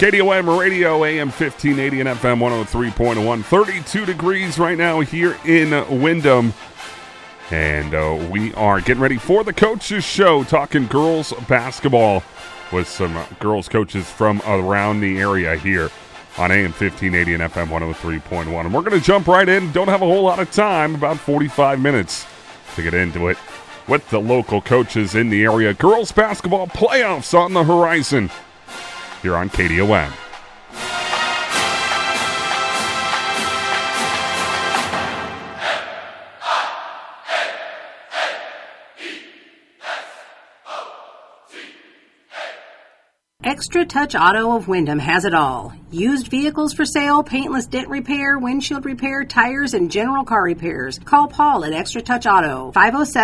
KDOM Radio, AM 1580 and FM 103.1. 32 degrees right now here in Windham. And we are getting ready for the Coaches Show, talking girls basketball with some girls coaches from around the area here on AM 1580 and FM 103.1. And we're going to jump right in. Don't have a whole lot of time, about 45 minutes to get into it with the local coaches in the area. Girls basketball playoffs on the horizon here on KDOM. Extra Touch Auto of Windham has it all. Used vehicles for sale, paintless dent repair, windshield repair, tires, and general car repairs. Call Paul at Extra Touch Auto,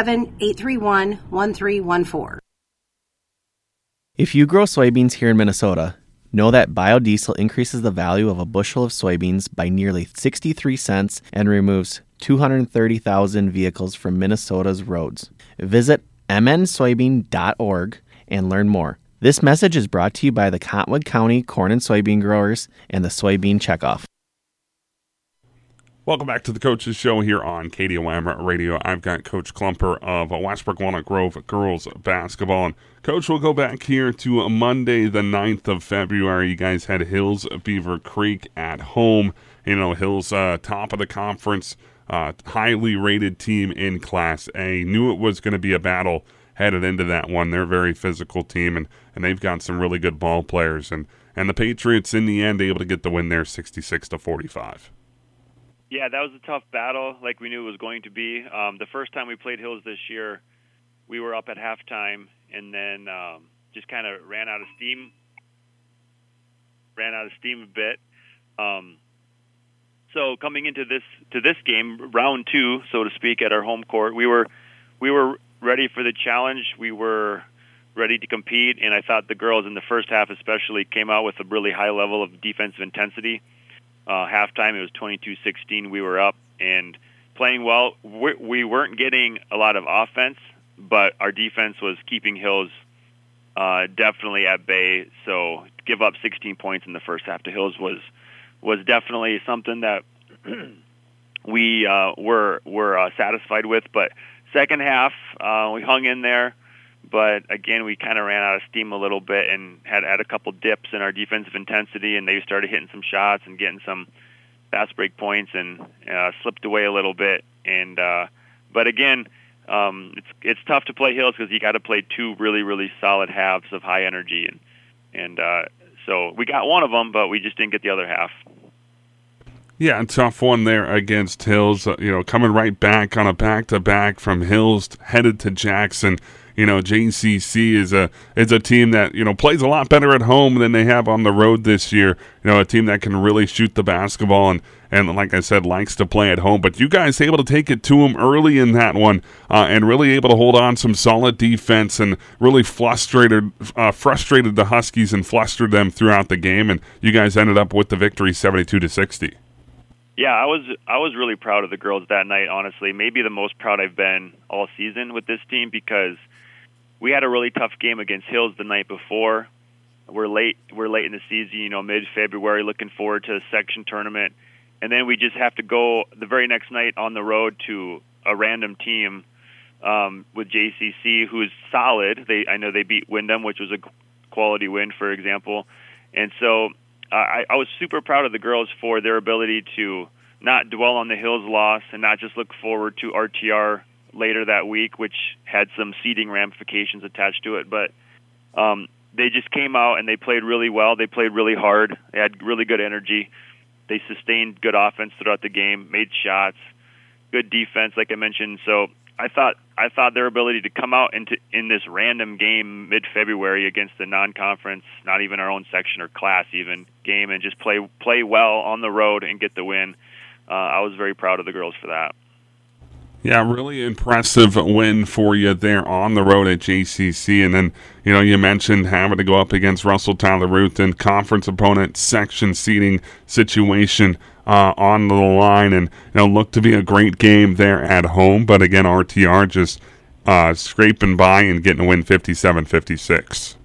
507-831-1314. If you grow soybeans here in Minnesota, know that biodiesel increases the value of a bushel of soybeans by nearly 63 cents and removes 230,000 vehicles from Minnesota's roads. Visit mnsoybean.org and learn more. This message is brought to you by the Cottonwood County Corn and Soybean Growers and the Soybean Checkoff. Welcome back to the Coaches Show here on KDOM Radio. I've got Coach Klumper of Westbrook Walnut Grove girls basketball. And Coach, we'll go back here to Monday, the 9th of February. You guys had Hills Beaver Creek at home. You know, Hills top of the conference, highly rated team in Class A. Knew it was going to be a battle headed into that one. They're a very physical team, and they've got some really good ball players. And the Patriots, in the end, able to get the win there 66-45. Yeah, that was a tough battle like we knew it was going to be. The first time we played Hills this year, we were up at halftime and then just kind of ran out of steam a bit. So coming into this game, round two, so to speak, at our home court, we were ready for the challenge. We were ready to compete, and I thought the girls in the first half especially came out with a really high level of defensive intensity. Halftime, it was 22-16. We were up and playing well. We weren't getting a lot of offense, but our defense was keeping Hills definitely at bay. So to give up 16 points in the first half to Hills was definitely something that we were satisfied with. But second half, we hung in there. But, again, we kind of ran out of steam a little bit and had a couple dips in our defensive intensity, and they started hitting some shots and getting some fast break points and slipped away a little bit. And but, again, it's tough to play Hills because you got to play two really, really solid halves of high energy. And so we got one of them, but we just didn't get the other half. Yeah, a tough one there against Hills. Coming right back on a back-to-back from Hills headed to Jackson. JCC is a team that, plays a lot better at home than they have on the road this year. A team that can really shoot the basketball and like I said, likes to play at home. But you guys able to take it to them early in that one and really able to hold on some solid defense and really frustrated the Huskies and flustered them throughout the game. And you guys ended up with the victory 72-60. Yeah, I was really proud of the girls that night, honestly. Maybe the most proud I've been all season with this team because we had a really tough game against Hills the night before. We're late in the season, mid-February, looking forward to the section tournament. And then we just have to go the very next night on the road to a random team with JCC, who's solid. I know they beat Windham, which was a quality win, for example. And so I was super proud of the girls for their ability to not dwell on the Hills loss and not just look forward to RTR later that week, which had some seeding ramifications attached to it. But they just came out and they played really well. They played really hard. They had really good energy. They sustained good offense throughout the game, made shots, good defense, like I mentioned. So I thought their ability to come out in this random game mid-February against the non-conference, not even our own section or class even, game and just play well on the road and get the win. I was very proud of the girls for that. Yeah, really impressive win for you there on the road at JCC. And then, you mentioned having to go up against Russell Tyler Ruth and conference opponent section seeding situation on the line. And, looked to be a great game there at home. But again, RTR just scraping by and getting a win 57-56.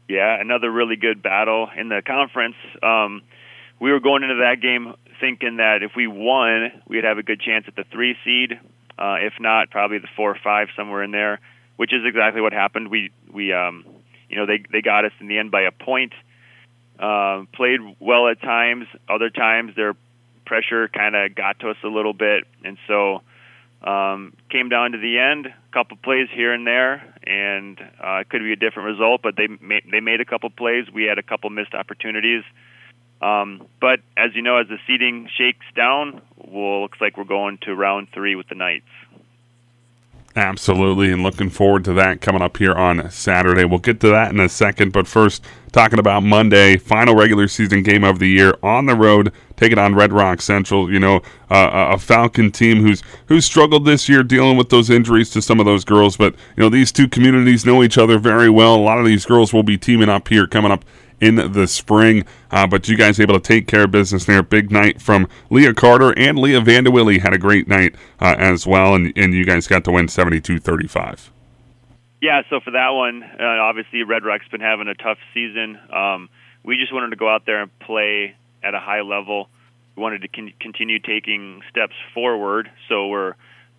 Yeah, another really good battle in the conference. We were going into that game thinking that if we won, we'd have a good chance at the 3 seed. If not, probably the 4 or 5, somewhere in there, which is exactly what happened. They got us in the end by a point. Played well at times. Other times their pressure kind of got to us a little bit, and so came down to the end. A couple plays here and there, and it could be a different result. But they made a couple plays. We had a couple missed opportunities. But as you know, as the seeding shakes down, looks like we're going to round 3 with the Knights. Absolutely, and looking forward to that coming up here on Saturday. We'll get to that in a second, but first, talking about Monday, final regular season game of the year on the road, taking on Red Rock Central. You know, a Falcon team who's struggled this year dealing with those injuries to some of those girls, but you know these two communities know each other very well. A lot of these girls will be teaming up here coming up in the spring, but you guys able to take care of business there. Big night from Leah Carter, and Leah Vanderwilly had a great night as well, and you guys got to win 72-35. Yeah, so for that one, obviously Red Rock's been having a tough season. We just wanted to go out there and play at a high level. We wanted to continue taking steps forward, so we're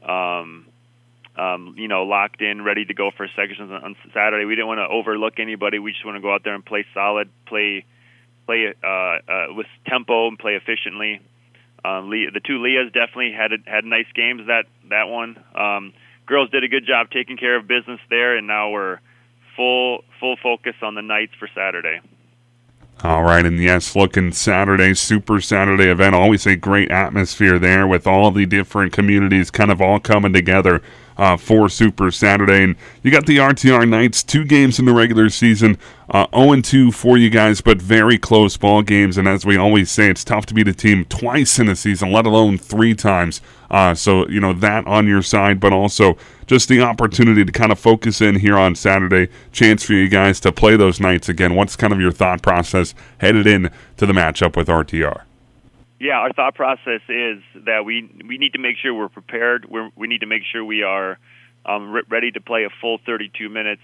locked in, ready to go for sections on Saturday. We didn't want to overlook anybody. We just want to go out there and play solid, play with tempo and play efficiently. The two Leahs definitely had nice games that one. Girls did a good job taking care of business there, and now we're full focus on the Knights for Saturday. All right, and yes, looking Saturday, Super Saturday event, always a great atmosphere there with all the different communities kind of all coming together for Super Saturday. And you got the RTR Knights, 2 games in the regular season, 0-2 for you guys, but very close ball games. And as we always say, it's tough to beat a team twice in a season, let alone 3 times. So, you know, that on your side, but also just the opportunity to kind of focus in here on Saturday. Chance for you guys to play those Knights again. What's kind of your thought process headed in to the matchup with RTR? Yeah, our thought process is that we need to make sure we're prepared. We need to make sure we are ready to play a full 32 minutes.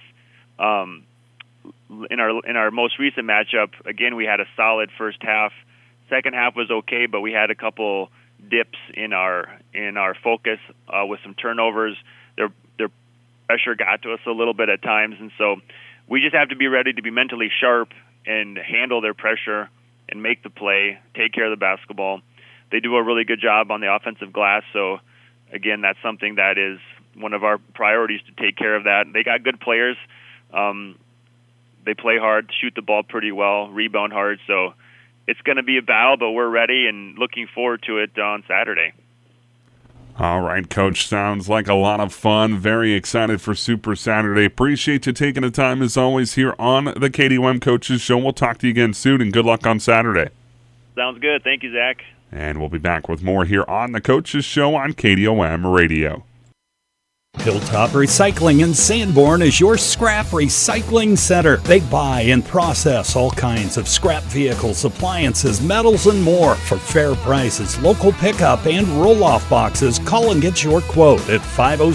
In our most recent matchup, again, we had a solid first half. Second half was okay, but we had a couple dips in our focus with some turnovers. Their pressure got to us a little bit at times, and so we just have to be ready to be mentally sharp and handle their pressure and make the play, take care of the basketball. They do a really good job on the offensive glass, so again, that's something that is one of our priorities, to take care of that. They got good players. They play hard, shoot the ball pretty well, rebound hard, so it's going to be a battle, but we're ready and looking forward to it on Saturday. All right, Coach. Sounds like a lot of fun. Very excited for Super Saturday. Appreciate you taking the time, as always, here on the KDOM Coaches Show. We'll talk to you again soon, and good luck on Saturday. Sounds good. Thank you, Zach. And we'll be back with more here on the Coaches Show on KDOM Radio. Hilltop Recycling in Sanborn is your scrap recycling center. They buy and process all kinds of scrap vehicles, appliances, metals, and more for fair prices, local pickup, and roll-off boxes. Call and get your quote at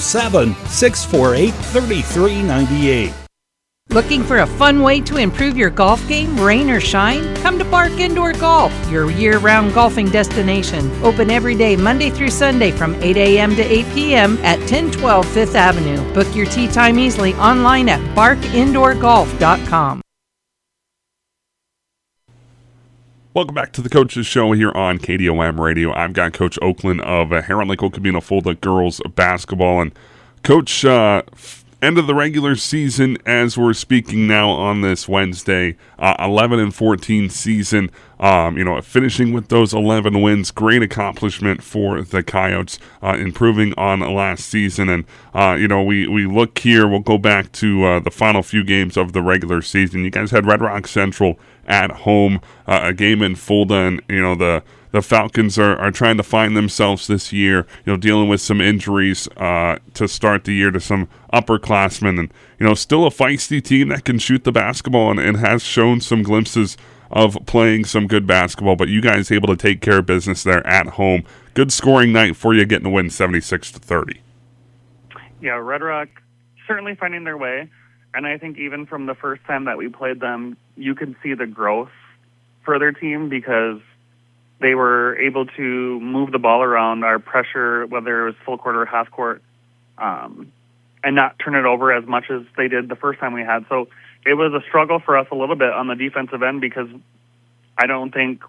507-648-3398. Looking for a fun way to improve your golf game, rain or shine? Come to Bark Indoor Golf, your year-round golfing destination. Open every day, Monday through Sunday from 8 a.m. to 8 p.m. at 1012 Fifth Avenue. Book your tee time easily online at barkindoorgolf.com. Welcome back to the Coaches Show here on KDOM Radio. I've got Coach Oakland of Heron Lake Okabena Fulda girls basketball. And Coach, end of the regular season as we're speaking now on this Wednesday, 11-14 season. Finishing with those 11 wins, great accomplishment for the Coyotes, improving on last season. And we look here. We'll go back to the final few games of the regular season. You guys had Red Rock Central at home, a game in Fulda, and the Falcons are trying to find themselves this year, dealing with some injuries to start the year to some upperclassmen, and still a feisty team that can shoot the basketball and has shown some glimpses of playing some good basketball. But you guys able to take care of business there at home. Good scoring night for you, getting the win 76-30. Yeah, Red Rock certainly finding their way. And I think even from the first time that we played them, you could see the growth for their team because they were able to move the ball around our pressure, whether it was full court or half court, and not turn it over as much as they did the first time we had. So it was a struggle for us a little bit on the defensive end because I don't think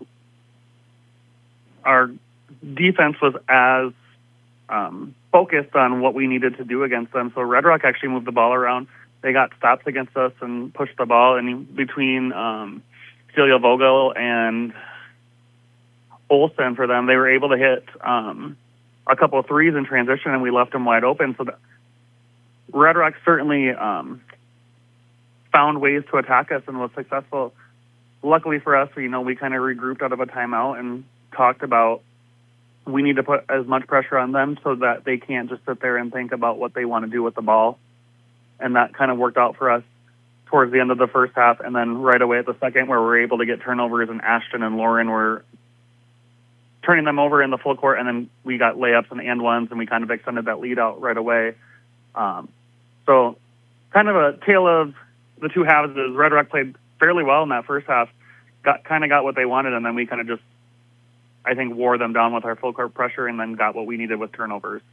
our defense was as focused on what we needed to do against them. So Red Rock actually moved the ball around. They got stops against us and pushed the ball. And between Celia Vogel and Olsen for them, they were able to hit a couple of threes in transition, and we left them wide open. So Red Rock certainly found ways to attack us and was successful. Luckily for us, we kind of regrouped out of a timeout and talked about we need to put as much pressure on them so that they can't just sit there and think about what they want to do with the ball. And that kind of worked out for us towards the end of the first half. And then right away at the second, where we're able to get turnovers, and Ashton and Lauren were turning them over in the full court, and then we got layups and ones, and we kind of extended that lead out right away. So kind of a tale of the two halves is Red Rock played fairly well in that first half, got what they wanted, and then we kind of just, I think, wore them down with our full court pressure and then got what we needed with turnovers.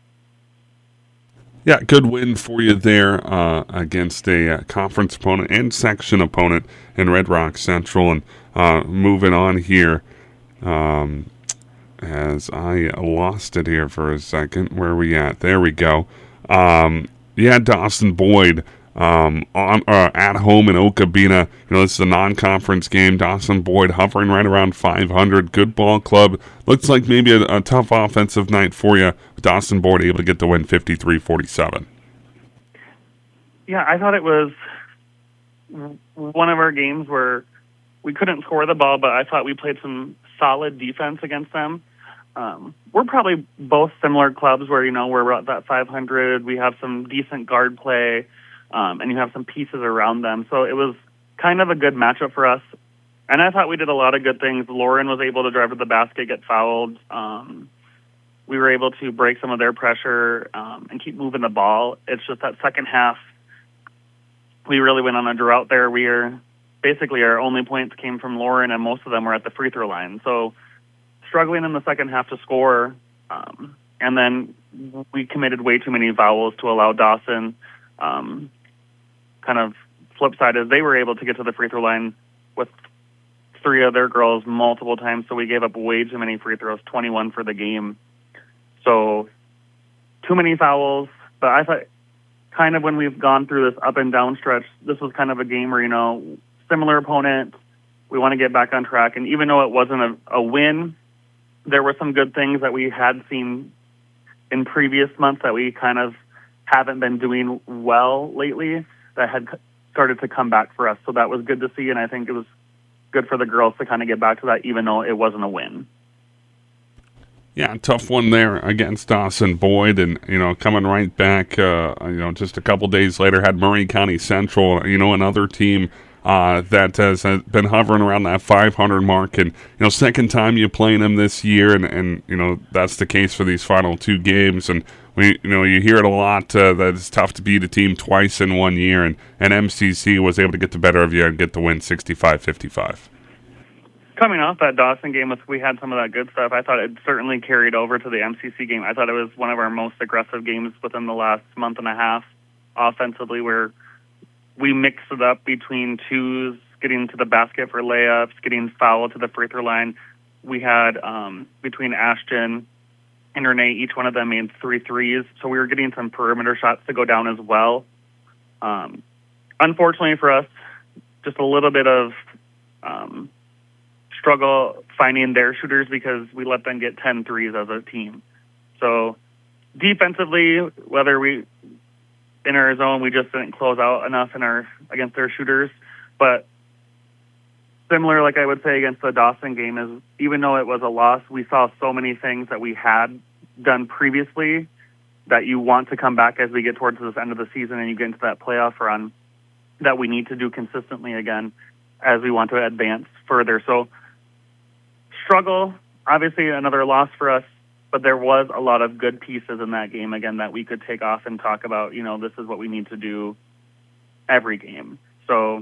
Yeah, good win for you there against a conference opponent and section opponent in Red Rock Central. And moving on here, as I lost it here for a second. Where are we at? There we go. Dawson Boyd at home in Okabena. This is a non-conference game. Dawson Boyd hovering right around 500. Good ball club. Looks like maybe a tough offensive night for you. Dawson Boyd able to get the win 53-47. Yeah, I thought it was one of our games where we couldn't score the ball, but I thought we played some solid defense against them. We're probably both similar clubs where, we're at that 500. We have some decent guard play. And you have some pieces around them. So it was kind of a good matchup for us. And I thought we did a lot of good things. Lauren was able to drive to the basket, get fouled. We were able to break some of their pressure and keep moving the ball. It's just that second half, we really went on a drought there. Basically our only points came from Lauren, and most of them were at the free throw line. So struggling in the second half to score. And then we committed way too many fouls to allow Dawson. Kind of flip side is they were able to get to the free throw line with three of their girls multiple times, so we gave up way too many free throws, 21 for the game. So too many fouls, but I thought kind of when we've gone through this up and down stretch, this was kind of a game where, similar opponent, we want to get back on track. And even though it wasn't a win, there were some good things that we had seen in previous months that we kind of haven't been doing well lately that had started to come back for us. So that was good to see, and I think it was good for the girls to kind of get back to that, even though it wasn't a win. Yeah, tough one there against Dawson Boyd, and, coming right back, just a couple days later had Murray County Central, another team that has been hovering around that 500 mark, and second time you playing them this year, and that's the case for these final two games. And you hear it a lot that it's tough to beat a team twice in 1 year, and MCC was able to get the better of you and get the win 65-55. Coming off that Dawson game, we had some of that good stuff. I thought it certainly carried over to the MCC game. I thought it was one of our most aggressive games within the last month and a half offensively, where we mixed it up between twos, getting to the basket for layups, getting fouled to the free throw line. We had between Ashton and Renee, each one of them made 3 threes, so we were getting some perimeter shots to go down as well. Unfortunately for us, just a little bit of struggle finding their shooters because we let them get 10 threes as a team. So defensively, whether we in our zone, we just didn't close out enough against their shooters. But similar, like I would say, against the Dawson game, is even though it was a loss, we saw so many things that we had done previously that you want to come back as we get towards this end of the season and you get into that playoff run that we need to do consistently again as we want to advance further. So struggle, obviously another loss for us, but there was a lot of good pieces in that game, again, that we could take off and talk about, this is what we need to do every game. So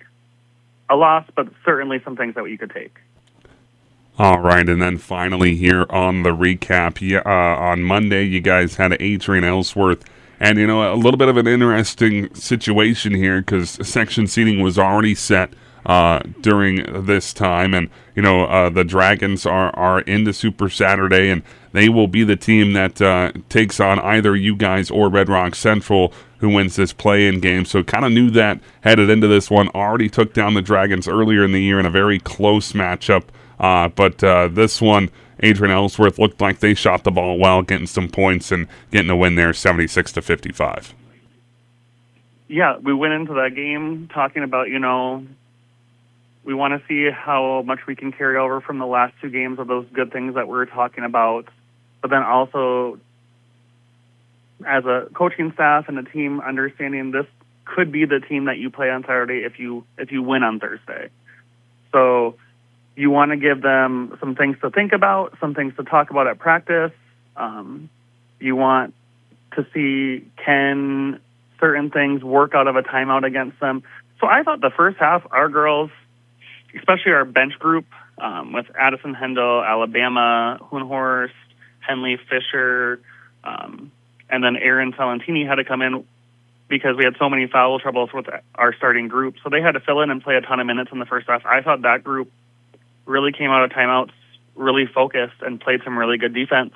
a loss, but certainly some things that you could take. All right, and then finally here on the recap, on Monday you guys had Adrian Ellsworth, and a little bit of an interesting situation here because section seating was already set during this time, and the Dragons are into Super Saturday, and they will be the team that takes on either you guys or Red Rock Central, who wins this play-in game. So kind of knew that headed into this one. Already took down the Dragons earlier in the year in a very close matchup. But this one, Adrian Ellsworth looked like they shot the ball well, getting some points and getting a win there, 76-55. Yeah, we went into that game talking about, we want to see how much we can carry over from the last two games of those good things that we were talking about. But then also, as a coaching staff and a team, understanding this could be the team that you play on Saturday if you win on Thursday. So you want to give them some things to think about, some things to talk about at practice. You want to see, can certain things work out of a timeout against them. So I thought the first half, our girls, especially our bench group, with Addison Hendel, Alabama, Hohenhorst, Henley Fisher, and then Aaron Salentini had to come in because we had so many foul troubles with our starting group. So they had to fill in and play a ton of minutes in the first half. I thought that group really came out of timeouts really focused and played some really good defense.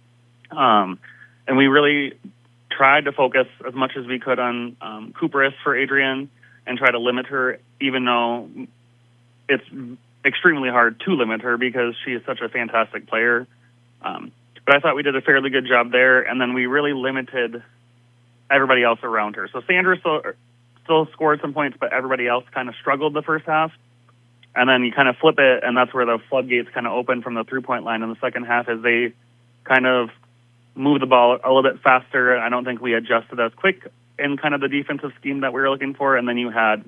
And we really tried to focus as much as we could on Cooperus for Adrian and try to limit her, even though it's extremely hard to limit her because she is such a fantastic player. But I thought we did a fairly good job there, and then we really limited everybody else around her. So Sandra still scored some points, but everybody else kind of struggled the first half. And then you kind of flip it, and that's where the floodgates kind of open from the three-point line in the second half as they kind of move the ball a little bit faster. I don't think we adjusted as quick in kind of the defensive scheme that we were looking for. And then you had,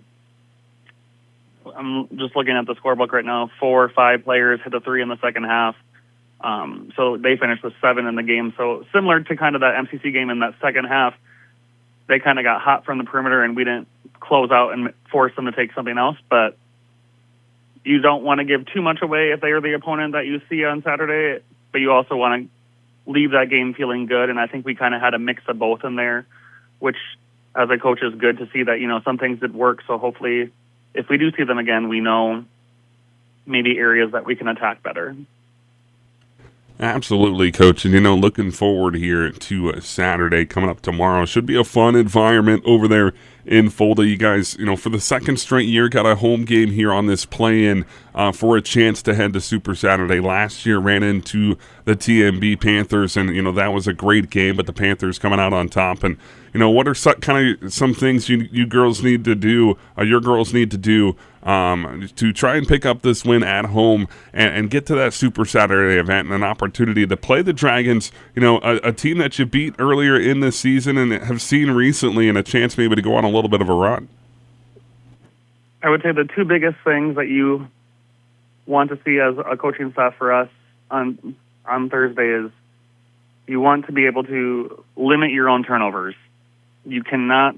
I'm just looking at the scorebook right now, 4 or 5 players hit a three in the second half. So they finished with 7 in the game. So similar to kind of that MCC game in that second half, they kind of got hot from the perimeter, and we didn't close out and force them to take something else. But you don't want to give too much away if they are the opponent that you see on Saturday, but you also want to leave that game feeling good. And I think we kind of had a mix of both in there, which as a coach is good to see that, some things did work. So hopefully if we do see them again, we know maybe areas that we can attack better. Absolutely, Coach. And, looking forward here to Saturday coming up tomorrow. Should be a fun environment over there in Fulda. You guys, for the second straight year, got a home game here on this play-in for a chance to head to Super Saturday. Last year ran into the TMB Panthers, and, that was a great game, but the Panthers coming out on top. And, what are some things you girls need to do, your girls need to do to try and pick up this win at home and get to that Super Saturday event and an opportunity to play the Dragons, a team that you beat earlier in the season and have seen recently, and a chance maybe to go on a little bit of a run? I would say the two biggest things that you want to see as a coaching staff for us on Thursday is you want to be able to limit your own turnovers. You cannot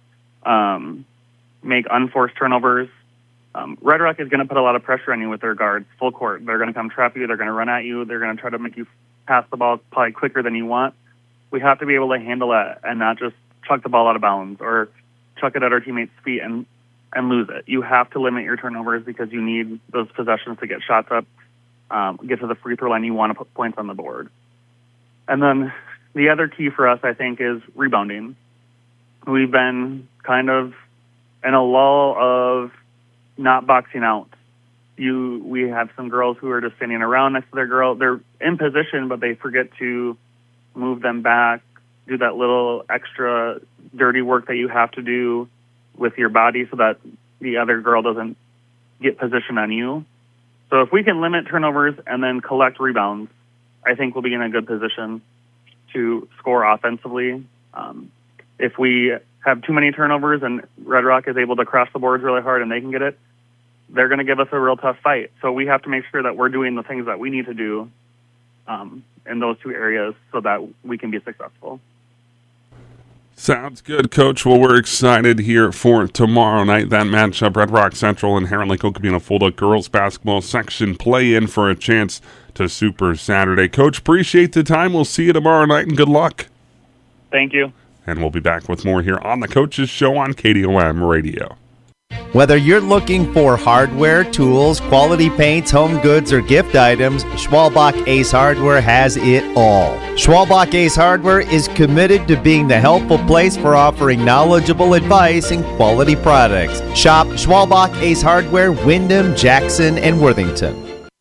make unforced turnovers. Red Rock is going to put a lot of pressure on you with their guards, full court. They're going to come trap you. They're going to run at you. They're going to try to make you pass the ball probably quicker than you want. We have to be able to handle that and not just chuck the ball out of bounds or chuck it at our teammates' feet and lose it. You have to limit your turnovers because you need those possessions to get shots up, get to the free throw line. You want to put points on the board. And then the other key for us, I think, is rebounding. We've been kind of in a lull of not boxing out. We have some girls who are just standing around next to their girl. They're in position, but they forget to move them back, do that little extra dirty work that you have to do with your body so that the other girl doesn't get position on you. So if we can limit turnovers and then collect rebounds, I think we'll be in a good position to score offensively. If we have too many turnovers and Red Rock is able to cross the boards really hard and they can get it, they're going to give us a real tough fight. So we have to make sure that we're doing the things that we need to do in those two areas so that we can be successful. Sounds good, Coach. Well, we're excited here for tomorrow night. That matchup, Red Rock Central and Heron Lake Okabena Fulda girls basketball section play in for a chance to Super Saturday. Coach, appreciate the time. We'll see you tomorrow night, and good luck. Thank you. And we'll be back with more here on the Coaches Show on KDOM Radio. Whether you're looking for hardware, tools, quality paints, home goods, or gift items, Schwalbach Ace Hardware has it all. Schwalbach Ace Hardware is committed to being the helpful place for offering knowledgeable advice and quality products. Shop Schwalbach Ace Hardware, Windham, Jackson, and Worthington.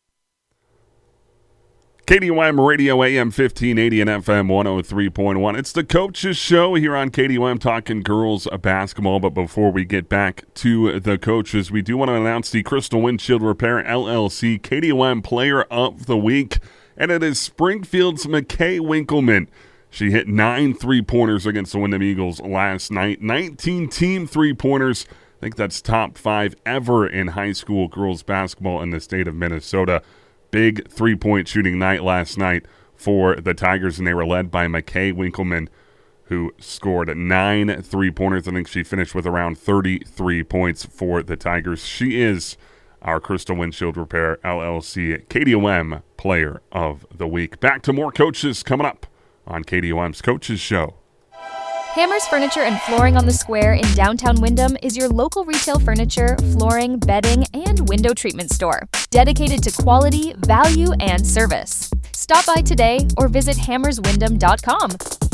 KDOM Radio AM 1580 and FM 103.1. It's the Coaches Show here on KDOM talking girls basketball. But before we get back to the coaches, we do want to announce the Crystal Windshield Repair LLC KDOM Player of the Week. And it is Springfield's McKay Winkleman. She hit 9 3-pointers against the Windham Eagles last night. 19 team 3-pointers. I think that's top 5 ever in high school girls basketball in the state of Minnesota. Big 3-point shooting night last night for the Tigers, and they were led by McKay Winkleman, who scored 9 3-pointers. I think she finished with around 33 points for the Tigers. She is our Crystal Windshield Repair LLC KDOM Player of the Week. Back to more coaches coming up on KDOM's Coaches Show. Hammers Furniture and Flooring on the Square in downtown Windham is your local retail furniture, flooring, bedding, and window treatment store, dedicated to quality, value, and service. Stop by today or visit hammerswindham.com.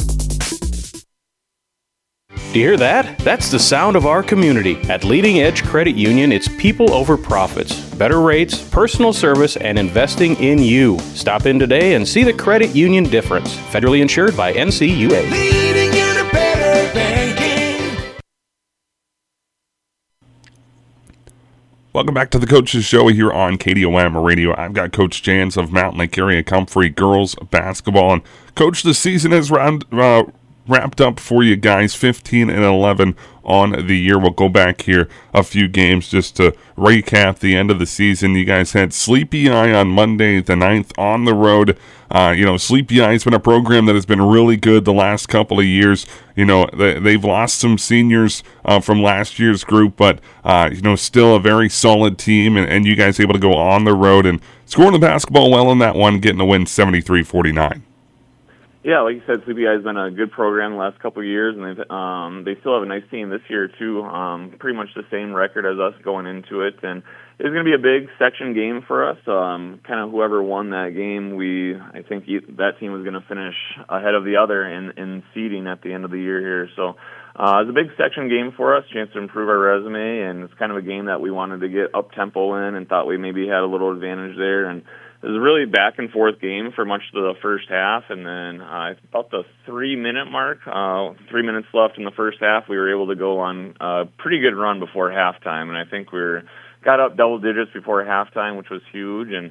Do you hear that? That's the sound of our community. At Leading Edge Credit Union, it's people over profits, better rates, personal service, and investing in you. Stop in today and see the credit union difference. Federally insured by NCUA. Leading in a better banking. Welcome back to the Coaches Show here on KDOM Radio. I've got Coach Jans of Mountain Lake Area Comfrey girls basketball. And Coach, the season is wrapped up for you guys, 15-11 on the year. We'll go back here a few games just to recap the end of the season. You guys had Sleepy Eye on Monday the 9th on the road. Sleepy Eye has been a program that has been really good the last couple of years. They've lost some seniors from last year's group, but still a very solid team, and you guys able to go on the road and scoring the basketball well in that one, getting a win 73-49. Yeah, like you said, Sleepy Eye has been a good program the last couple of years, and they still have a nice team this year too. Pretty much the same record as us going into it, and it's going to be a big section game for us. Kind of whoever won that game, I think that team was going to finish ahead of the other in seeding at the end of the year here. So it's a big section game for us, chance to improve our resume, and it's kind of a game that we wanted to get up tempo in, and thought we maybe had a little advantage there. And it was a really back-and-forth game for much of the first half, and then about the 3-minute mark, 3 minutes left in the first half, we were able to go on a pretty good run before halftime, and I think got up double digits before halftime, which was huge, and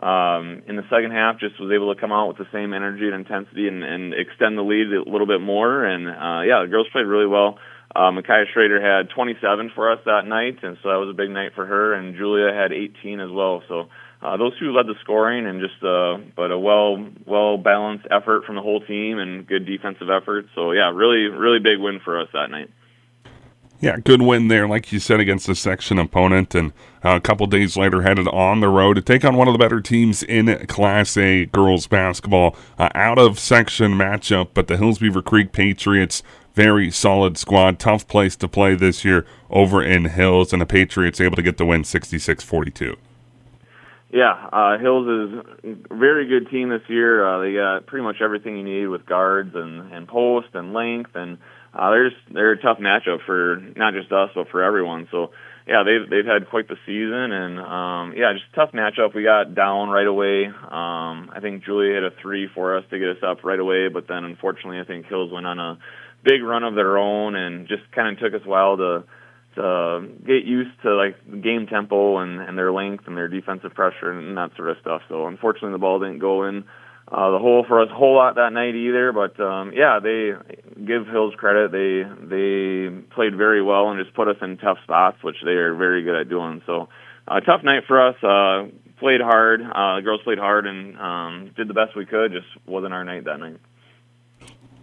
in the second half just was able to come out with the same energy and intensity and extend the lead a little bit more, and the girls played really well. Micaiah Schrader had 27 for us that night, and so that was a big night for her, and Julia had 18 as well, so those two led the scoring, and just but a well balanced effort from the whole team and good defensive effort. So really really big win for us that night. Yeah, good win there, like you said, against a section opponent, and a couple days later headed on the road to take on one of the better teams in Class A girls basketball. Out of section matchup, but the Hills Beaver Creek Patriots, very solid squad, tough place to play this year over in Hills, and the Patriots able to get the win 66-42. Yeah, Hills is a very good team this year. They got pretty much everything you need with guards and post and length, and they're a tough matchup for not just us but for everyone. So they've had quite the season, and just a tough matchup. We got down right away. I think Julia hit a 3 for us to get us up right away, but then unfortunately I think Hills went on a big run of their own and just kind of took us a while to get used to like game tempo and their length and their defensive pressure and that sort of stuff. So unfortunately the ball didn't go in the hole for us a whole lot that night either. But they give Hills credit. They played very well and just put us in tough spots, which they are very good at doing. So a tough night for us. Played hard. The girls played hard and did the best we could. Just wasn't our night that night.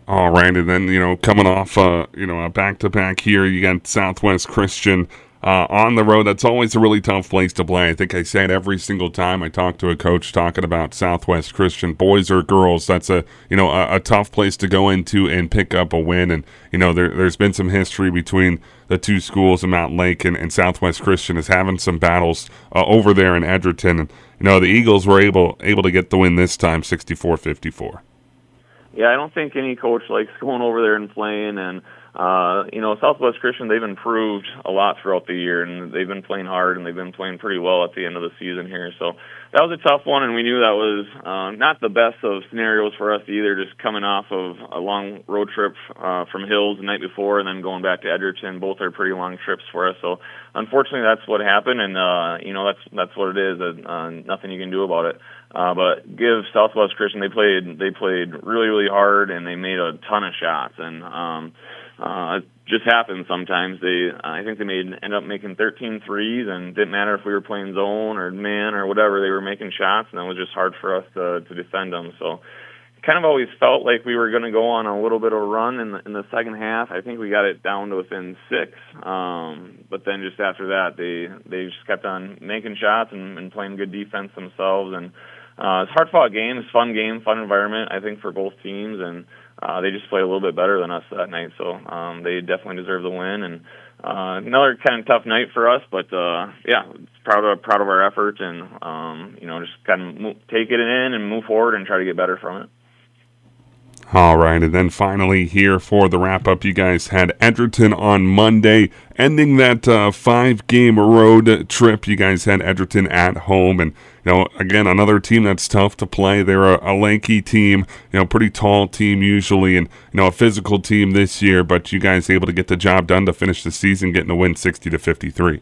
All right, and then, coming off, a back-to-back here, you got Southwest Christian on the road. That's always a really tough place to play. I think I say it every single time I talk to a coach talking about Southwest Christian, boys or girls. That's a tough place to go into and pick up a win. And, there's been some history between the two schools in Mountain Lake and Southwest Christian is having some battles over there in Edgerton. And, the Eagles were able to get the win this time, 64-54. Yeah, I don't think any coach likes going over there and playing. And, Southwest Christian, they've improved a lot throughout the year, and they've been playing hard, and they've been playing pretty well at the end of the season here. So that was a tough one, and we knew that was not the best of scenarios for us either, just coming off of a long road trip from Hills the night before and then going back to Edgerton. Both are pretty long trips for us. So unfortunately, that's what happened, and, that's what it is. Nothing you can do about it. But give Southwest Christian, they played really, really hard, and they made a ton of shots. And it just happens sometimes. I think they ended up making 13 threes, and didn't matter if we were playing zone or man or whatever. They were making shots, and it was just hard for us to defend them. So kind of always felt like we were going to go on a little bit of a run in the second half. I think we got it down to within 6. But then just after that, they just kept on making shots and playing good defense themselves. And it's a hard-fought game, fun environment, I think, for both teams. And they just played a little bit better than us that night. So they definitely deserve the win. And another kind of tough night for us, but proud of our effort, and just kind of take it in and move forward and try to get better from it. All right, and then finally here for the wrap-up, you guys had Edgerton on Monday, ending that 5-game road trip. You guys had Edgerton at home, and, again, another team that's tough to play. They're a lanky team, pretty tall team usually, and, a physical team this year, but you guys able to get the job done to finish the season, getting a win 60-53.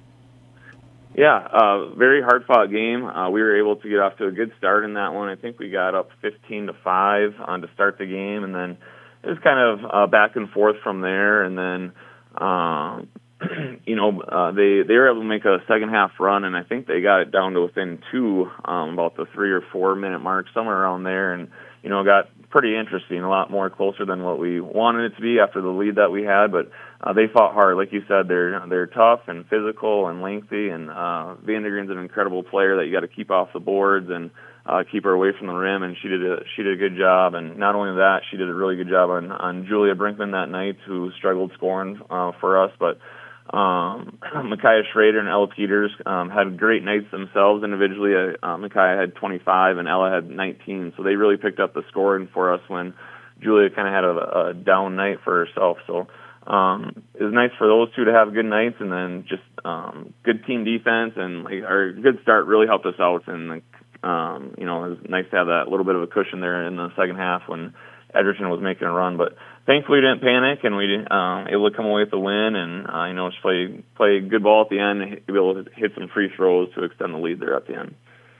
Yeah, very hard-fought game. We were able to get off to a good start in that one. I think we got up 15-5 to start the game, and then it was kind of back and forth from there. And then, they were able to make a second-half run, and I think they got it down to within 2, about the 3 or 4 minute mark, somewhere around there, and got pretty interesting, a lot more closer than what we wanted it to be after the lead that we had. But they fought hard. Like you said, they're tough and physical and lengthy, and Vandergreen's an incredible player that you got to keep off the boards and keep her away from the rim, and she did a good job. And not only that, she did a really good job on Julia Brinkman that night, who struggled scoring for us. But Micaiah Schrader and Ella Peters had great nights themselves individually. Micaiah had 25 and Ella had 19, so they really picked up the scoring for us when Julia kind of had a down night for herself. So it was nice for those two to have good nights, and then just good team defense and our good start really helped us out. And it was nice to have that little bit of a cushion there in the second half when Edgerton was making a run. But thankfully, we didn't panic, and we able to come away with the win, and just play good ball at the end, be able to hit some free throws to extend the lead there at the end.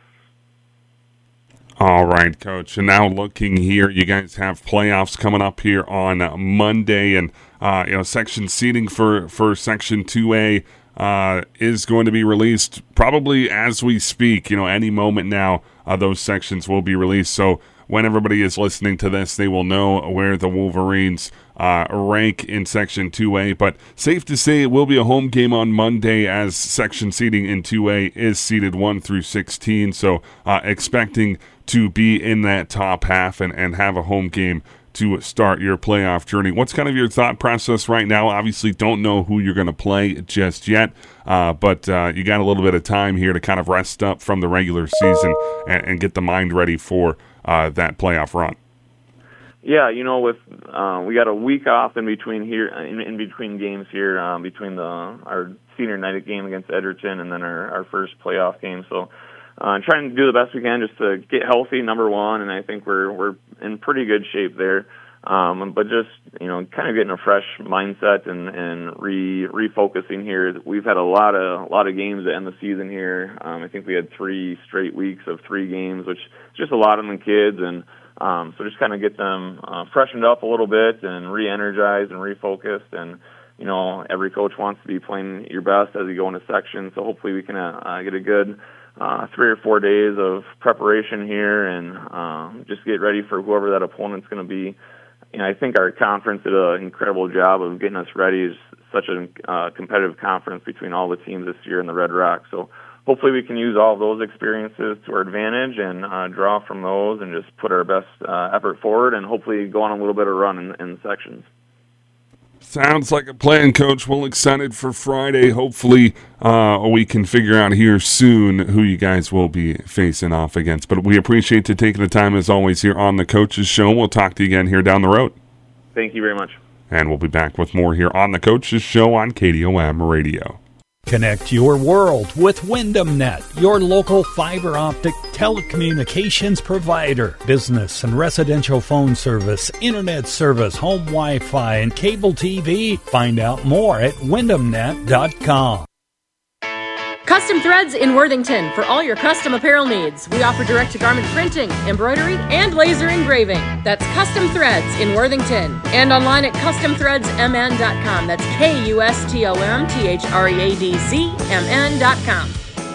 All right, Coach. And now looking here, you guys have playoffs coming up here on Monday, and section seating for Section 2A is going to be released probably as we speak. Any moment now, those sections will be released. So when everybody is listening to this, they will know where the Wolverines rank in Section 2A. But safe to say it will be a home game on Monday, as section seating in 2A is seeded 1 through 16. So expecting to be in that top half and have a home game to start your playoff journey. What's kind of your thought process right now? Obviously, don't know who you're going to play just yet, but you got a little bit of time here to kind of rest up from the regular season and get the mind ready for that playoff run. Yeah, we got a week off in between here, in between games here, between our senior night game against Edgerton and then our first playoff game. So trying to do the best we can just to get healthy, number one, and I think we're in pretty good shape there. But just kind of getting a fresh mindset and refocusing here. We've had a lot of games to end the season here. I think we had 3 straight weeks of 3 games, which is just a lot on the kids, and so just kind of get them freshened up a little bit and re-energized and refocused. And every coach wants to be playing your best as you go into section. So hopefully we can get a good 3 or 4 days of preparation here and just get ready for whoever that opponent's going to be. I think our conference did an incredible job of getting us ready. It's such a competitive conference between all the teams this year in the Red Rock. So hopefully we can use all of those experiences to our advantage and draw from those and just put our best effort forward and hopefully go on a little bit of run in the sections. Sounds like a plan, Coach. Well, excited for Friday. Hopefully we can figure out here soon who you guys will be facing off against. But we appreciate you taking the time, as always, here on the Coaches Show. We'll talk to you again here down the road. Thank you very much. And we'll be back with more here on the Coaches Show on KDOM Radio. Connect your world with WyndhamNet, your local fiber optic telecommunications provider. Business and residential phone service, internet service, home Wi-Fi, and cable TV. Find out more at WyndhamNet.com. Custom Threads in Worthington for all your custom apparel needs. We offer direct-to-garment printing, embroidery, and laser engraving. That's Custom Threads in Worthington. And online at CustomThreadsMN.com. That's KUSTOMTHREADZMN.com.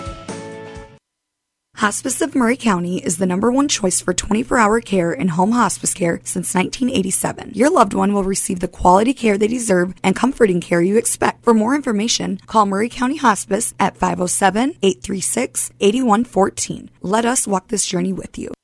Hospice of Murray County is the #1 choice for 24-hour care and home hospice care since 1987. Your loved one will receive the quality care they deserve and comforting care you expect. For more information, call Murray County Hospice at 507-836-8114. Let us walk this journey with you.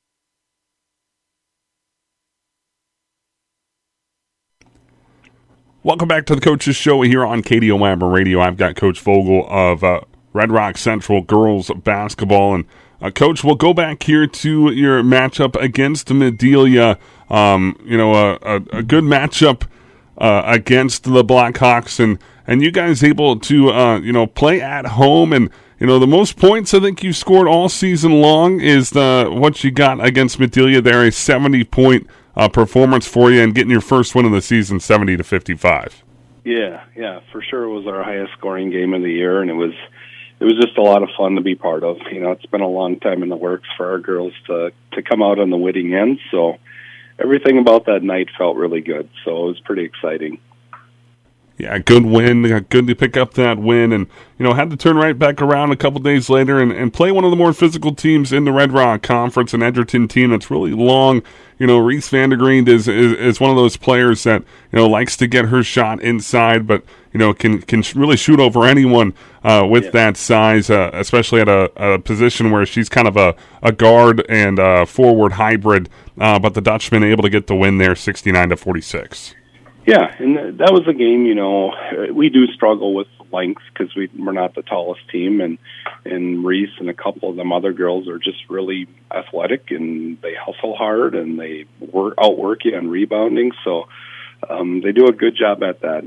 Welcome back to the Coaches Show here on KDOM Radio. I've got Coach Vogel of Red Rock Central girls basketball. And Coach, we'll go back here to your matchup against Madelia. A good matchup against the Blackhawks, and you guys able to play at home. And the most points I think you scored all season long is what you got against Madelia there, a 70-point performance for you, and getting your first win of the season, 70-55. Yeah, for sure it was our highest scoring game of the year, and it was just a lot of fun to be part of. It's been a long time in the works for our girls to come out on the winning end, so everything about that night felt really good, so it was pretty exciting. Yeah, good win. Good to pick up that win, and had to turn right back around a couple days later and play one of the more physical teams in the Red Rock Conference, an Edgerton team that's really long. Reese Vandergreen is one of those players that likes to get her shot inside, but can really shoot over anyone with that size, especially at a position where she's kind of a guard and a forward hybrid. But the Dutchman able to get the win there, 69-46. Yeah, and that was a game, we do struggle with length because we're not the tallest team, and Reese and a couple of them other girls are just really athletic, and they hustle hard, and they outwork you on rebounding, so they do a good job at that.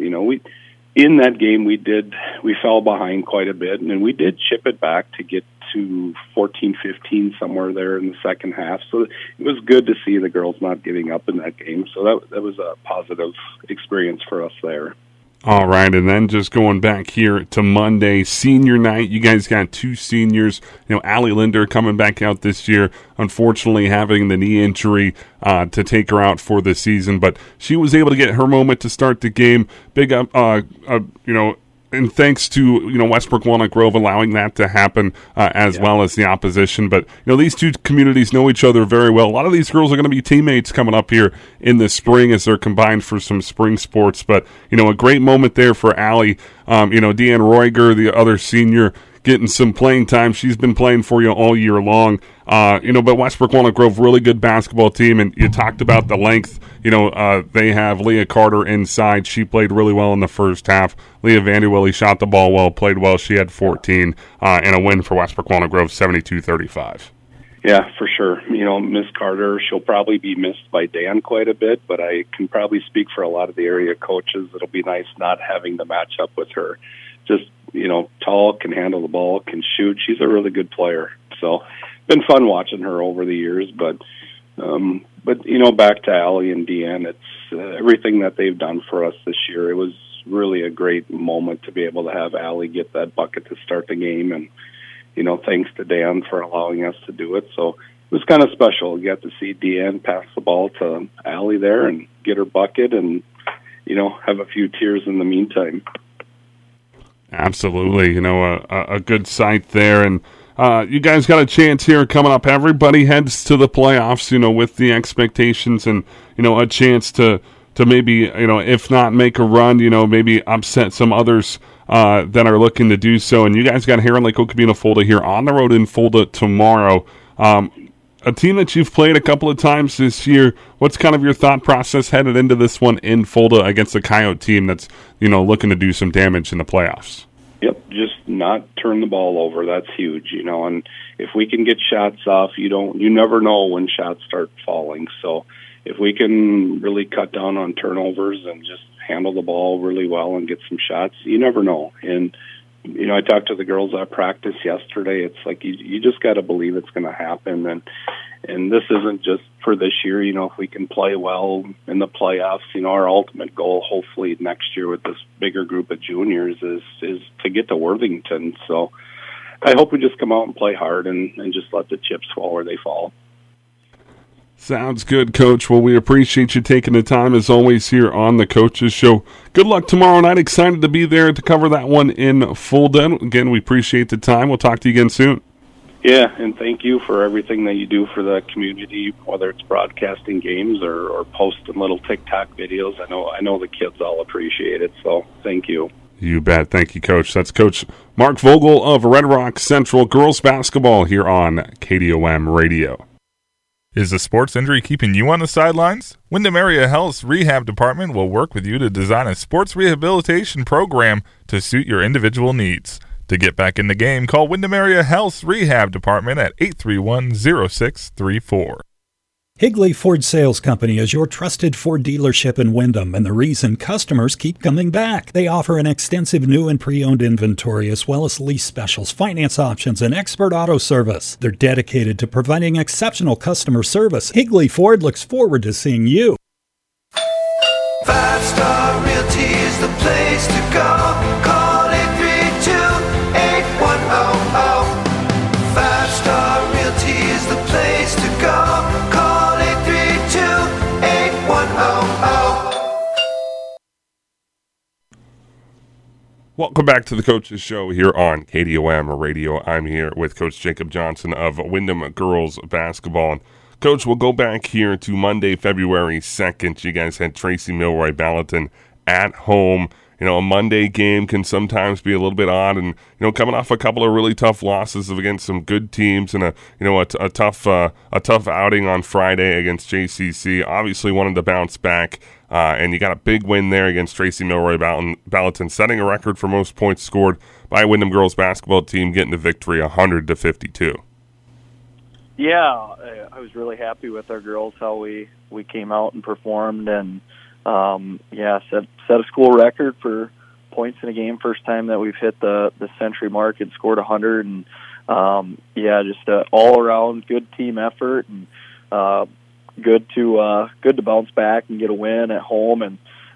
In that game, we fell behind quite a bit, and we did chip it back to get to 14-15 somewhere there in the second half. So it was good to see the girls not giving up in that game. So that was a positive experience for us there. All right, and then just going back here to Monday, senior night. You guys got two seniors. Allie Linder coming back out this year, unfortunately having the knee injury to take her out for the season. But she was able to get her moment to start the game. Big up, and thanks to Westbrook Walnut Grove allowing that to happen as well as the opposition. But these two communities know each other very well. A lot of these girls are going to be teammates coming up here in the spring as they're combined for some spring sports. But a great moment there for Allie. Deanne Roiger, the other senior, getting some playing time. She's been playing for you all year long. But Westbrook Walnut Grove, really good basketball team, and you talked about the length. They have Leah Carter inside. She played really well in the first half. Leah Vanderwilly shot the ball well, played well. She had 14, and a win for Westbrook Walnut Grove, 72-35. Yeah, for sure. Miss Carter, she'll probably be missed by Dan quite a bit, but I can probably speak for a lot of the area coaches. It'll be nice not having to match up with her. Just, tall, can handle the ball, can shoot. She's a really good player. So been fun watching her over the years, but back to Allie and Deanne, it's everything that they've done for us this year. It was really a great moment to be able to have Allie get that bucket to start the game, and thanks to Dan for allowing us to do it. So it was kind of special. You got to see Deanne pass the ball to Allie there and get her bucket, and have a few tears in the meantime. Absolutely, a good sight there, and you guys got a chance here coming up. Everybody heads to the playoffs, with the expectations and, a chance to maybe, if not make a run, maybe upset some others that are looking to do so. And you guys got Heron Lake Okabena Fulda here on the road in Fulda tomorrow. A team that you've played a couple of times this year. What's kind of your thought process headed into this one in Fulda against a Coyote team that's, looking to do some damage in the playoffs? Yep, just not turn the ball over. That's huge, and if we can get shots off, you never know when shots start falling. So if we can really cut down on turnovers and just handle the ball really well and get some shots, you never know. And I talked to the girls at practice yesterday. It's like you just got to believe it's going to happen, and this isn't just for this year. If we can play well in the playoffs, our ultimate goal, hopefully next year with this bigger group of juniors, is to get to Worthington. So I hope we just come out and play hard and just let the chips fall where they fall. Sounds good, Coach. Well, we appreciate you taking the time, as always, here on the Coaches Show. Good luck tomorrow night. Excited to be there to cover that one in Fulda. Again, we appreciate the time. We'll talk to you again soon. Yeah, and thank you for everything that you do for the community, whether it's broadcasting games or posting little TikTok videos. I know the kids all appreciate it, so thank you. You bet. Thank you, Coach. That's Coach Mark Vogel of Red Rock Central Girls Basketball here on KDOM Radio. Is a sports injury keeping you on the sidelines? Windham Area Health's Rehab Department will work with you to design a sports rehabilitation program to suit your individual needs. To get back in the game, call Windham Area Health's Rehab Department at 831-0634. Higley Ford Sales Company is your trusted Ford dealership in Windham and the reason customers keep coming back. They offer an extensive new and pre-owned inventory as well as lease specials, finance options, and expert auto service. They're dedicated to providing exceptional customer service. Higley Ford looks forward to seeing you. 5-Star Realty is the place to go. Call 832-8100. 5-Star Realty is the place to go. Call 832-8100. Welcome back to the Coaches Show here on KDOM Radio. I'm here with Coach Jacob Johnson of Windham Girls Basketball. Coach, we'll go back here to Monday, February 2nd. You guys had Tracy Milroy Ballatin at home. A Monday game can sometimes be a little bit odd, and coming off a couple of really tough losses against some good teams, and a tough outing on Friday against JCC. Obviously wanted to bounce back, and you got a big win there against Tracy Milroy Ballatin, setting a record for most points scored by a Windham girls basketball team, getting the victory 100-52. Yeah, I was really happy with our girls, how we came out and performed, and set a school record for points in a game. First time that we've hit the century mark and scored 100, and just an all around good team effort, and good to bounce back and get a win at home. And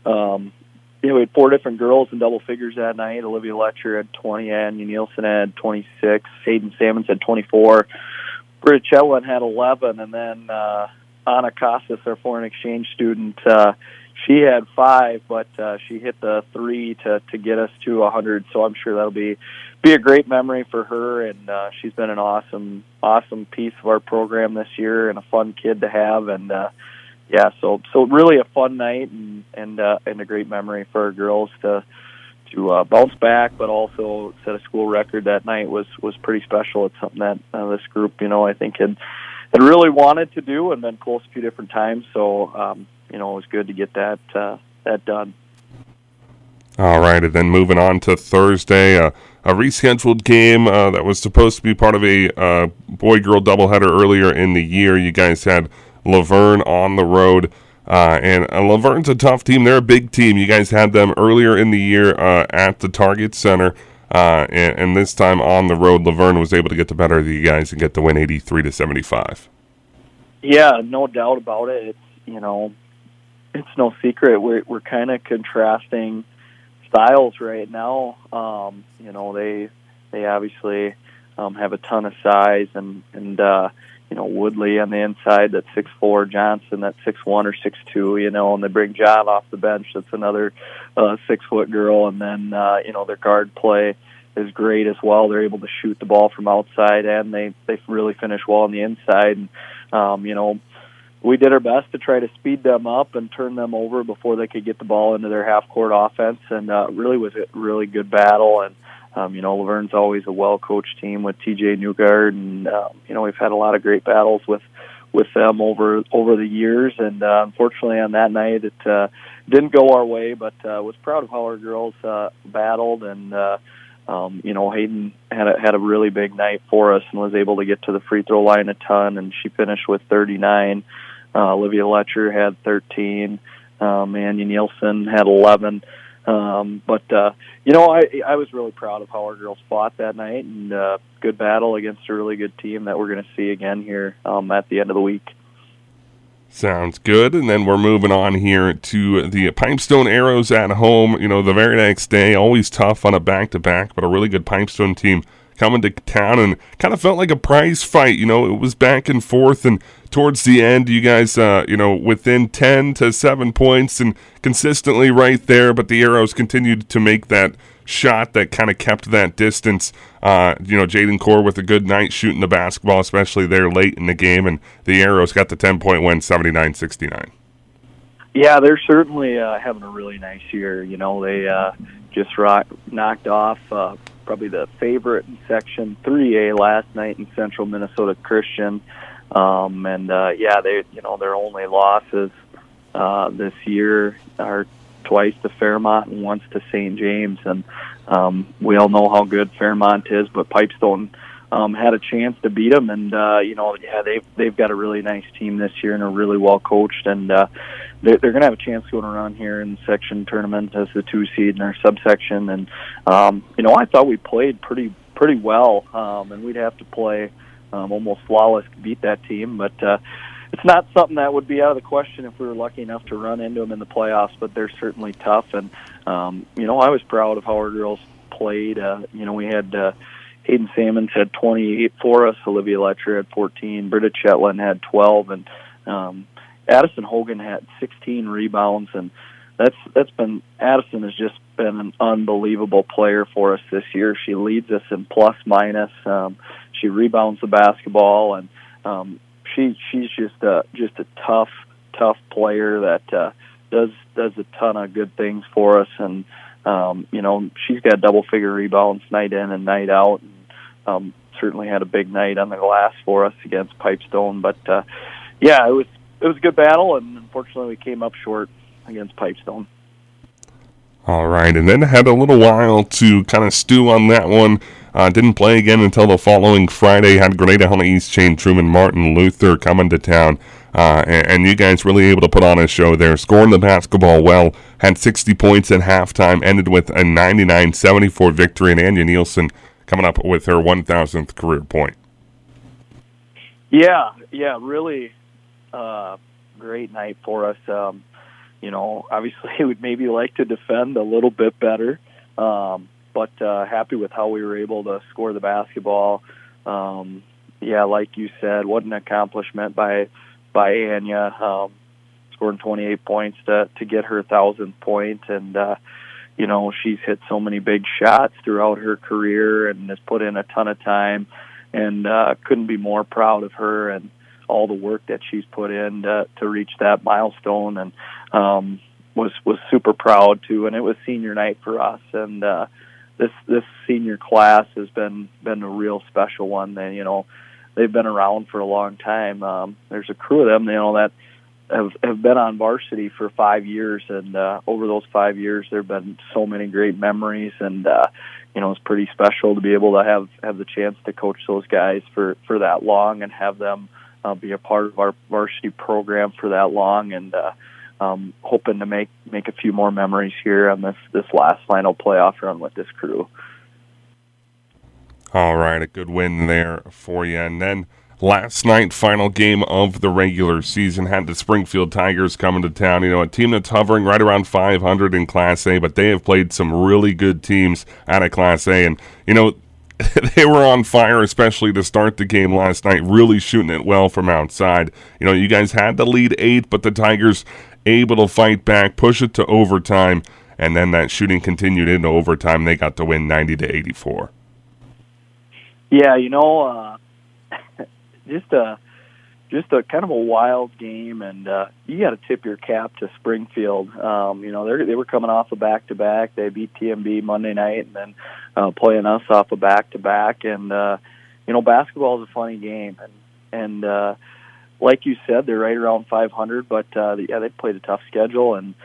we had 4 different girls in double figures that night. Olivia Letcher had 20, Anya Nielsen had 26, Hayden Sammons had 24, Britta Chetwin had 11, and then Anna Casas, our foreign exchange student, she had 5, but she hit the 3 to get us to 100. So I'm sure that'll be a great memory for her, and she's been an awesome piece of our program this year and a fun kid to have. And so really a fun night and a great memory for our girls to bounce back, but also set a school record that night was pretty special. It's something that this group, I think had really wanted to do and been close a few different times. So it was good to get that done. All right, and then moving on to Thursday, a rescheduled game that was supposed to be part of a boy-girl doubleheader earlier in the year. You guys had Laverne on the road, and Laverne's a tough team. They're a big team. You guys had them earlier in the year at the Target Center, and this time on the road, Laverne was able to get the better of you guys and get the win 83-75. Yeah, no doubt about it. It's no secret. We're kind of contrasting styles right now. They obviously have a ton of size, and Woodley on the inside, that's 6'4", Johnson, that's 6'1" or 6'2", and they bring John off the bench, that's another 6-foot girl, and then their guard play is great as well. They're able to shoot the ball from outside, and they really finish well on the inside. And we did our best to try to speed them up and turn them over before they could get the ball into their half-court offense, and really was a really good battle. And Laverne's always a well-coached team with TJ Newgard, and we've had a lot of great battles with them over the years. And unfortunately, on that night, it didn't go our way. But was proud of how our girls battled, and Hayden had a really big night for us and was able to get to the free throw line a ton. And she finished with 39. Olivia Letcher had 13. Anya Nielsen had 11. I was really proud of how our girls fought that night, and good battle against a really good team that we're going to see again here at the end of the week. Sounds good. And then we're moving on here to the Pipestone Arrows at home. The very next day, always tough on a back-to-back, but a really good Pipestone team coming to town, and kind of felt like a prize fight. It was back and forth, and towards the end, you guys, within 10 to 7 points and consistently right there, but the Arrows continued to make that shot that kind of kept that distance. Jaden Core with a good night shooting the basketball, especially there late in the game, and the Arrows got the 10-point win, 79-69. Yeah, they're certainly having a really nice year. They just knocked off probably the favorite in Section 3A last night in Central Minnesota Christian. Their only losses this year are twice to Fairmont and once to St. James. And we all know how good Fairmont is, but Pipestone had a chance to beat them. And, they've got a really nice team this year and are really well coached. And they're going to have a chance going around here in the section tournament as the 2 seed in our subsection. And, I thought we played pretty well, and we'd have to play almost flawless to beat that team. But it's not something that would be out of the question if we were lucky enough to run into them in the playoffs, but they're certainly tough. And, I was proud of how our girls played. We had Hayden Sammons had 28 for us, Olivia Letcher had 14, Britta Chetland had 12, and Addison Hogan had 16 rebounds. And Addison has just been an unbelievable player for us this year. She leads us in plus minus. She rebounds the basketball, and she's just a tough player that does a ton of good things for us. And she's got double-figure rebounds night in and night out. And, certainly had a big night on the glass for us against Pipestone. But it was a good battle, and unfortunately we came up short against Pipestone. All right, and then had a little while to kind of stew on that one. Didn't play again until the following Friday. Had Grenada, Hunter, East Chain, Truman, Martin, Luther coming to town. And you guys really able to put on a show there. Scoring the basketball well. Had 60 points at halftime. Ended with a 99-74 victory. And Anya Nielsen coming up with her 1,000th career point. Yeah, really great night for us. Obviously we'd maybe like to defend a little bit better, but happy with how we were able to score the basketball. Like you said, what an accomplishment by Anya, scoring 28 points to get her 1,000th point. And, she's hit so many big shots throughout her career and has put in a ton of time, and couldn't be more proud of her and all the work that she's put in to reach that milestone. And was super proud too. And it was senior night for us, and this senior class has been a real special one. They've been around for a long time. There's a crew of them that have been on varsity for 5 years, and over those 5 years there have been so many great memories. And it's pretty special to be able to have the chance to coach those guys for that long and have them be a part of our varsity program for that long. And hoping to make a few more memories here on this last final playoff run with this crew. All right, a good win there for you. And then last night, final game of the regular season, had the Springfield Tigers coming to town. A team that's hovering right around 500 in Class A, but they have played some really good teams out of Class A. And, they were on fire, especially to start the game last night, really shooting it well from outside. You guys had the lead 8, but the Tigers able to fight back, push it to overtime, and then that shooting continued into overtime. They got the win 90-84. Yeah, just a kind of a wild game, and you got to tip your cap to Springfield. They were coming off a back-to-back. They beat TMB Monday night, and then playing us off a back-to-back. And basketball is a funny game, and like you said, they're right around 500. But they played a tough schedule, and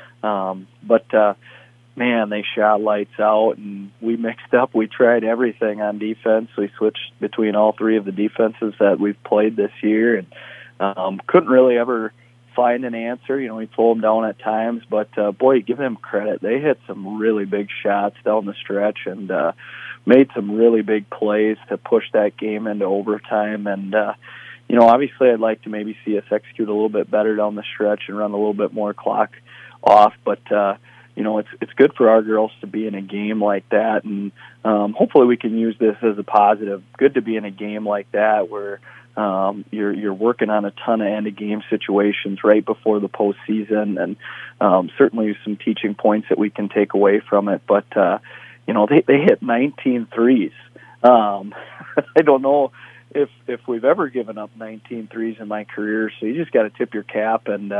man, they shot lights out, and we mixed up. We tried everything on defense. We switched between all three of the defenses that we've played this year, and couldn't really ever find an answer. We pulled them down at times, but boy, give them credit. They hit some really big shots down the stretch and made some really big plays to push that game into overtime. And obviously, I'd like to maybe see us execute a little bit better down the stretch and run a little bit more clock off, but it's good for our girls to be in a game like that, and hopefully we can use this as a positive. Good to be in a game like that where you're working on a ton of end-of-game situations right before the postseason, and certainly some teaching points that we can take away from it. But they hit 19 threes. I don't know if we've ever given up 19 threes in my career, so you just got to tip your cap and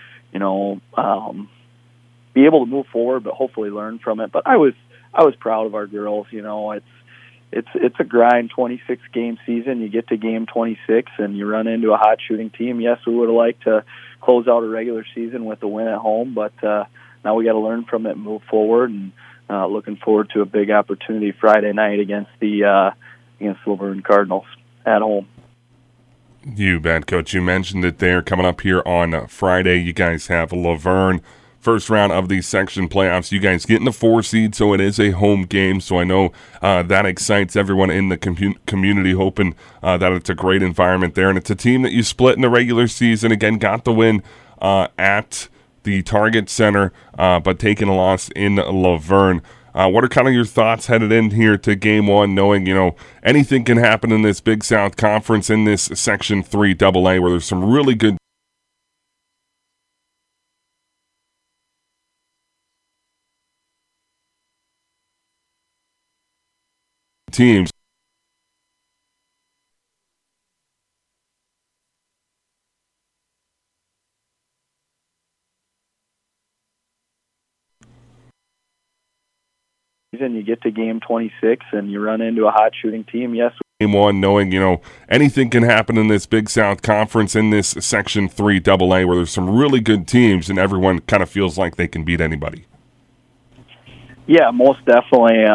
be able to move forward, but hopefully learn from it. But I was proud of our girls. It's a grind, 26-game season. You get to game 26 and you run into a hot shooting team. Yes, we would have liked to close out a regular season with a win at home, but now we got to learn from it and move forward. And looking forward to a big opportunity Friday night against Laverne Cardinals at home. You bet, Coach. You mentioned it there. Coming up here on Friday, you guys have Laverne. First round of the section playoffs. You guys get in the 4 seed, so it is a home game. So I know that excites everyone in the community, hoping that it's a great environment there. And it's a team that you split in the regular season. Again, got the win at the Target Center, but taking a loss in Laverne. What are kind of your thoughts headed in here to game 1, knowing, anything can happen in this Big South Conference in this Section 3 AA, where there's some really good teams. And you get to game 26 and you run into a hot shooting team. Yes. Game 1, knowing, anything can happen in this Big South Conference in this Section 3 AA, where there's some really good teams and everyone kind of feels like they can beat anybody. Yeah, most definitely.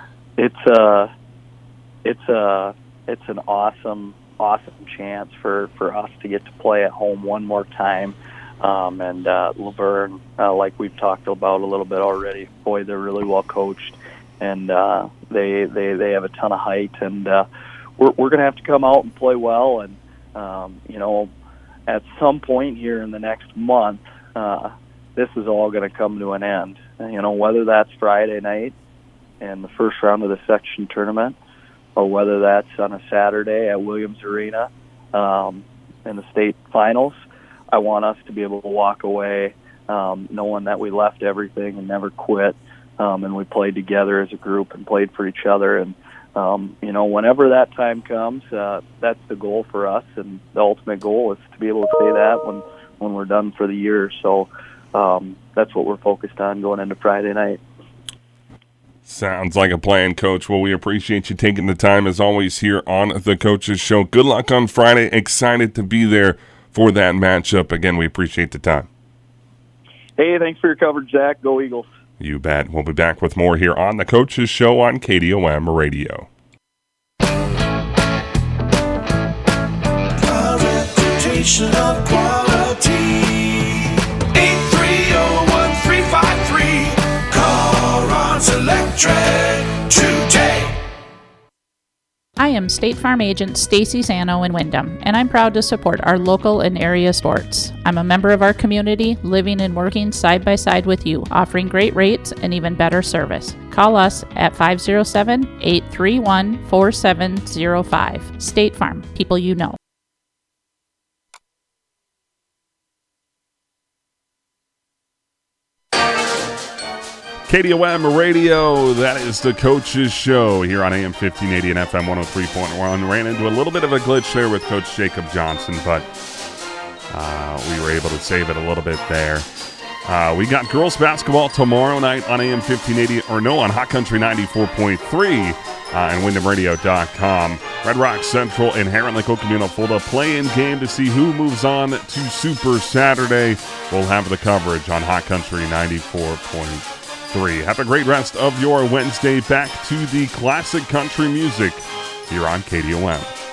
It's an awesome chance for us to get to play at home one more time. And Laverne, like we've talked about a little bit already, boy, they're really well coached, and they have a ton of height, and we're going to have to come out and play well. And at some point here in the next month, this is all going to come to an end. Whether that's Friday night in the first round of the section tournament, or whether that's on a Saturday at Williams Arena in the state finals, I want us to be able to walk away knowing that we left everything and never quit, and we played together as a group and played for each other. And, whenever that time comes, that's the goal for us, and the ultimate goal is to be able to say that when we're done for the year. So that's what we're focused on going into Friday night. Sounds like a plan, Coach. Well, we appreciate you taking the time, as always, here on the Coaches Show. Good luck on Friday. Excited to be there for that matchup. Again, we appreciate the time. Hey, thanks for your coverage, Zach. Go Eagles. You bet. We'll be back with more here on the Coaches Show on KDOM Radio. A reputation of quality. 830-1353. Call Ron's Electric today. I am State Farm Agent Stacy Sano in Windham, and I'm proud to support our local and area sports. I'm a member of our community, living and working side by side with you, offering great rates and even better service. Call us at 507-831-4705. State Farm, people you know. KDOM Radio, that is the Coach's Show here on AM 1580 and FM 103.1. Ran into a little bit of a glitch there with Coach Jacob Johnson, but we were able to save it a little bit there. We got girls basketball tomorrow night on AM 1580, on Hot Country 94.3 and WindhamRadio.com. Red Rock Central and Heron Lake Okemuna Fulda play-in game to see who moves on to Super Saturday. We'll have the coverage on Hot Country 94.3. Have a great rest of your Wednesday. Back to the classic country music here on KDOM.